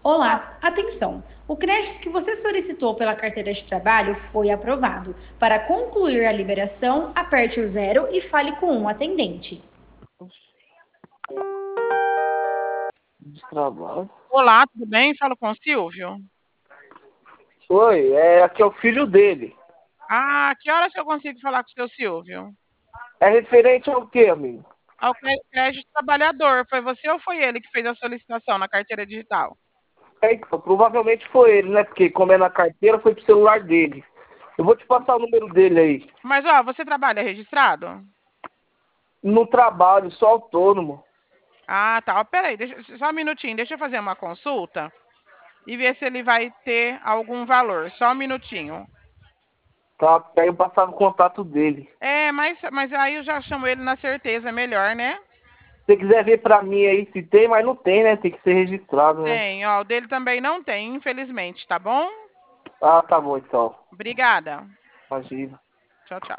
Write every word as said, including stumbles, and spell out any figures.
Olá, atenção! O crédito que você solicitou pela carteira de trabalho foi aprovado. Para concluir a liberação, aperte o zero e fale com um atendente. De trabalho. Olá, tudo bem? Falo com o Silvio. Oi, é, aqui é o filho dele. Ah, que horas que eu consigo falar com o seu Silvio? É referente ao quê, amigo? Ao cre- crédito trabalhador. Foi você ou foi ele que fez a solicitação na carteira digital? É, então, provavelmente foi ele, né? Porque como é na carteira, foi pro celular dele. Eu vou te passar o número dele aí. Mas, ó, você trabalha registrado? No trabalho, sou autônomo. Ah, tá. Ó, peraí, deixa, só um minutinho. Deixa eu fazer uma consulta e ver se ele vai ter algum valor. Só um minutinho. Tá? Porque aí eu passava o contato dele. É, mas, mas aí eu já chamo ele na certeza, é melhor, né? Se você quiser ver pra mim aí se tem, mas não tem, né? Tem que ser registrado, né? Tem, ó. O dele também não tem, infelizmente, tá bom? Ah, tá bom então. Obrigada. Imagina. Tchau, tchau.